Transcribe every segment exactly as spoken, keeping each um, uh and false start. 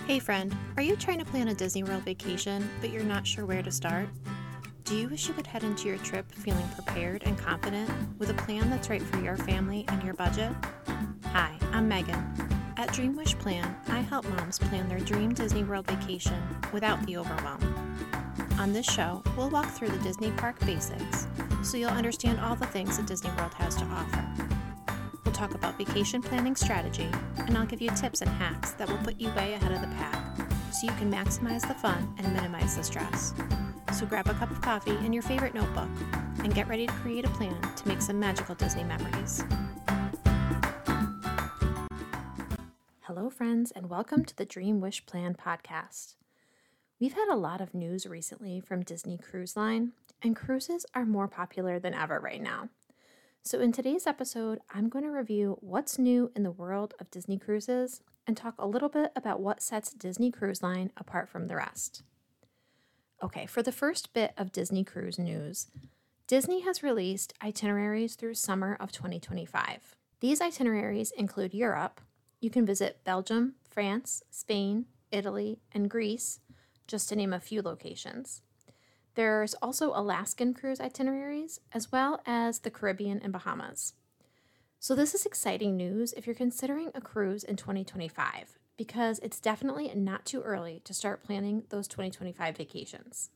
Hey friend, are you trying to plan a Disney World vacation, but you're not sure where to start? Do you wish you could head into your trip feeling prepared and confident with a plan that's right for your family and your budget? Hi, I'm Megan. At Dream Wish Plan, I help moms plan their dream Disney World vacation without the overwhelm. On this show, we'll walk through the Disney park basics so you'll understand all the things that Disney World has to offer. We'll talk about vacation planning strategy, and I'll give you tips and hacks that will put you way ahead of the pack so you can maximize the fun and minimize the stress. So grab a cup of coffee and your favorite notebook and get ready to create a plan to make some magical Disney memories. Hello friends, and welcome to the Dream Wish Plan podcast. We've had a lot of news recently from Disney Cruise Line, and cruises are more popular than ever right now. So in today's episode, I'm going to review what's new in the world of Disney cruises and talk a little bit about what sets Disney Cruise Line apart from the rest. Okay, for the first bit of Disney Cruise news, Disney has released itineraries through summer of twenty twenty-five. These itineraries include Europe. You can visit Belgium, France, Spain, Italy, and Greece, just to name a few locations. There's also Alaskan cruise itineraries, as well as the Caribbean and Bahamas. So this is exciting news if you're considering a cruise in twenty twenty-five, because it's definitely not too early to start planning those twenty twenty-five vacations.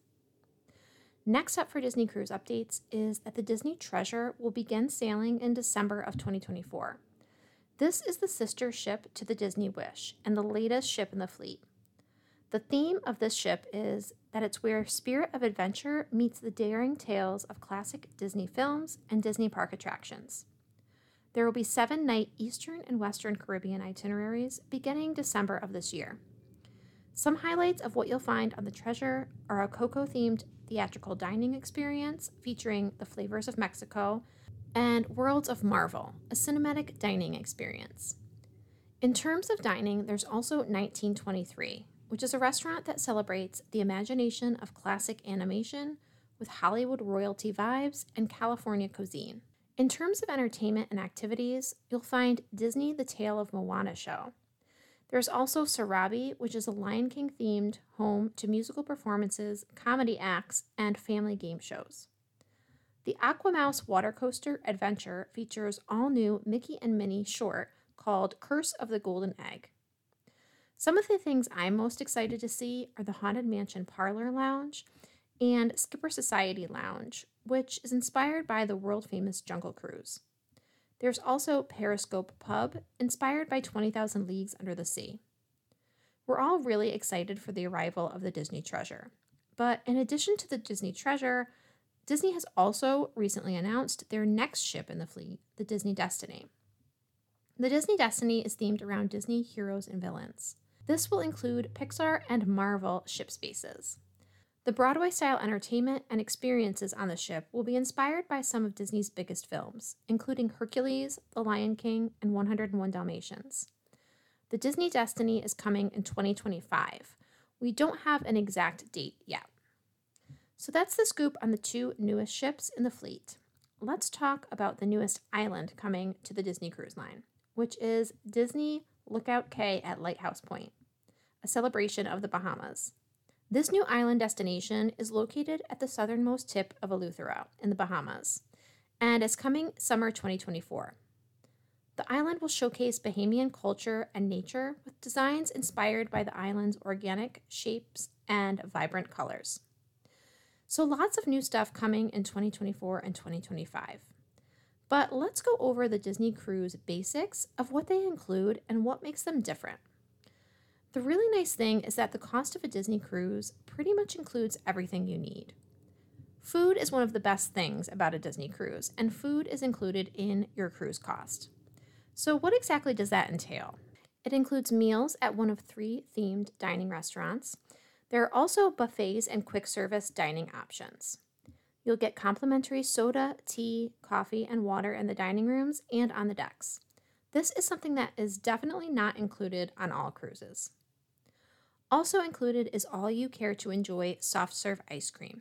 Next up for Disney Cruise updates is that the Disney Treasure will begin sailing in December of twenty twenty-four. This is the sister ship to the Disney Wish and the latest ship in the fleet. The theme of this ship is that it's where Spirit of Adventure meets the daring tales of classic Disney films and Disney park attractions. There will be seven night Eastern and Western Caribbean itineraries beginning December of this year. Some highlights of what you'll find on the Treasure are a Coco-themed theatrical dining experience featuring the flavors of Mexico, and Worlds of Marvel, a cinematic dining experience. In terms of dining, there's also nineteen twenty-three, which is a restaurant that celebrates the imagination of classic animation with Hollywood royalty vibes and California cuisine. In terms of entertainment and activities, you'll find Disney The Tale of Moana show. There's also Sarabi, which is a Lion King themed home to musical performances, comedy acts, and family game shows. The Aquamouse Water Coaster Adventure features all-new Mickey and Minnie short called Curse of the Golden Egg. Some of the things I'm most excited to see are the Haunted Mansion Parlor Lounge and Skipper Society Lounge, which is inspired by the world-famous Jungle Cruise. There's also Periscope Pub, inspired by twenty thousand Leagues Under the Sea. We're all really excited for the arrival of the Disney Treasure. But in addition to the Disney Treasure, Disney has also recently announced their next ship in the fleet, the Disney Destiny. The Disney Destiny is themed around Disney heroes and villains. This will include Pixar and Marvel ship spaces. The Broadway-style entertainment and experiences on the ship will be inspired by some of Disney's biggest films, including Hercules, The Lion King, and one oh one Dalmatians. The Disney Destiny is coming in twenty twenty-five. We don't have an exact date yet. So that's the scoop on the two newest ships in the fleet. Let's talk about the newest island coming to the Disney Cruise Line, which is Disney Lookout Cay at Lighthouse Point, a celebration of the Bahamas. This new island destination is located at the southernmost tip of Eleuthera in the Bahamas, and is coming summer twenty twenty-four. The island will showcase Bahamian culture and nature with designs inspired by the island's organic shapes and vibrant colors. So lots of new stuff coming in twenty twenty-four and twenty twenty-five. But let's go over the Disney Cruise basics of what they include and what makes them different. The really nice thing is that the cost of a Disney cruise pretty much includes everything you need. Food is one of the best things about a Disney cruise, and food is included in your cruise cost. So what exactly does that entail? It includes meals at one of three themed dining restaurants. There are also buffets and quick service dining options. You'll get complimentary soda, tea, coffee, and water in the dining rooms and on the decks. This is something that is definitely not included on all cruises. Also included is all you care to enjoy soft serve ice cream.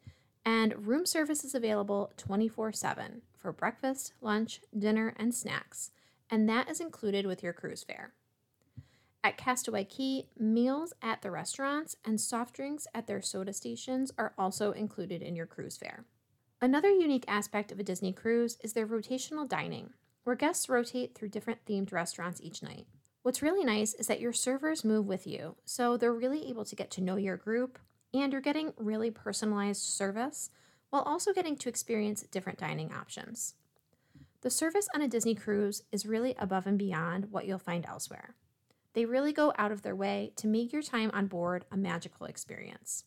And room service is available twenty-four seven for breakfast, lunch, dinner, and snacks, and that is included with your cruise fare. At Castaway Cay, meals at the restaurants and soft drinks at their soda stations are also included in your cruise fare. Another unique aspect of a Disney cruise is their rotational dining, where guests rotate through different themed restaurants each night. What's really nice is that your servers move with you, so they're really able to get to know your group, and you're getting really personalized service while also getting to experience different dining options. The service on a Disney cruise is really above and beyond what you'll find elsewhere. They really go out of their way to make your time on board a magical experience.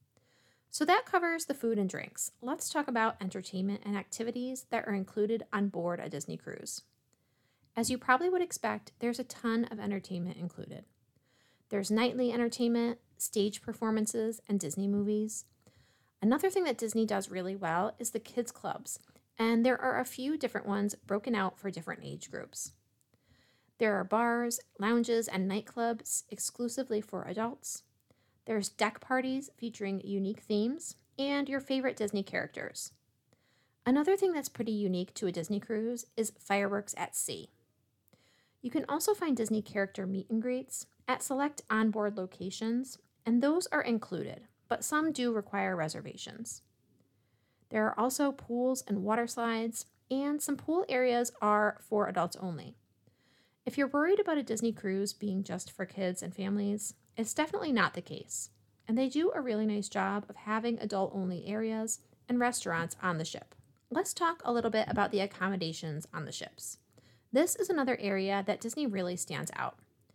So that covers the food and drinks. Let's talk about entertainment and activities that are included on board a Disney cruise. As you probably would expect, there's a ton of entertainment included. There's nightly entertainment, stage performances, and Disney movies. Another thing that Disney does really well is the kids clubs, and there are a few different ones broken out for different age groups. There are bars, lounges, and nightclubs exclusively for adults. There's deck parties featuring unique themes and your favorite Disney characters. Another thing that's pretty unique to a Disney cruise is fireworks at sea. You can also find Disney character meet and greets at select onboard locations, and those are included, but some do require reservations. There are also pools and water slides, and some pool areas are for adults only. If you're worried about a Disney cruise being just for kids and families, it's definitely not the case, and they do a really nice job of having adult-only areas and restaurants on the ship. Let's talk a little bit about the accommodations on the ships. This is another area that Disney really stands out.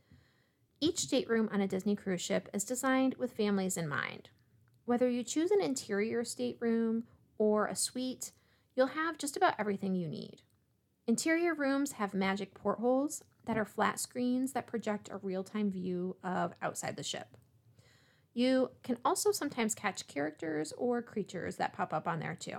Each stateroom on a Disney cruise ship is designed with families in mind. Whether you choose an interior stateroom or a suite, you'll have just about everything you need. Interior rooms have magic portholes that are flat screens that project a real-time view of outside the ship. You can also sometimes catch characters or creatures that pop up on there too.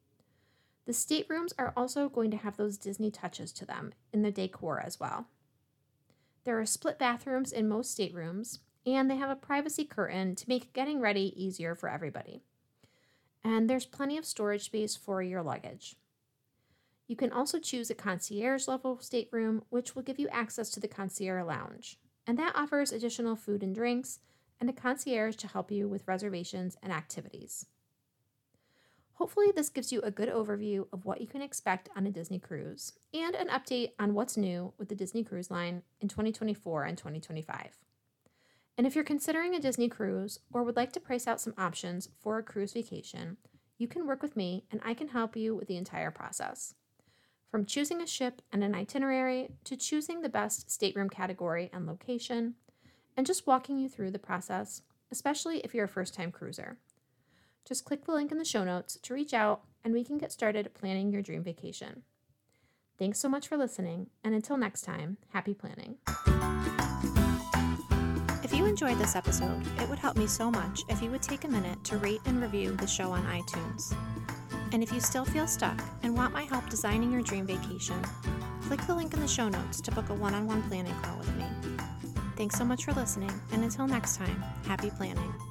The staterooms are also going to have those Disney touches to them in the decor as well. There are split bathrooms in most staterooms, and they have a privacy curtain to make getting ready easier for everybody. And there's plenty of storage space for your luggage. You can also choose a concierge level stateroom, which will give you access to the concierge lounge, and that offers additional food and drinks and a concierge to help you with reservations and activities. Hopefully this gives you a good overview of what you can expect on a Disney cruise and an update on what's new with the Disney Cruise Line in twenty twenty-four and twenty twenty-five. And if you're considering a Disney cruise or would like to price out some options for a cruise vacation, you can work with me and I can help you with the entire process. From choosing a ship and an itinerary to choosing the best stateroom category and location, and just walking you through the process, especially if you're a first-time cruiser. Just click the link in the show notes to reach out and we can get started planning your dream vacation. Thanks so much for listening, and until next time, happy planning. If you enjoyed this episode, it would help me so much if you would take a minute to rate and review the show on iTunes. And if you still feel stuck and want my help designing your dream vacation, click the link in the show notes to book a one-on-one planning call with me. Thanks so much for listening, and until next time, happy planning.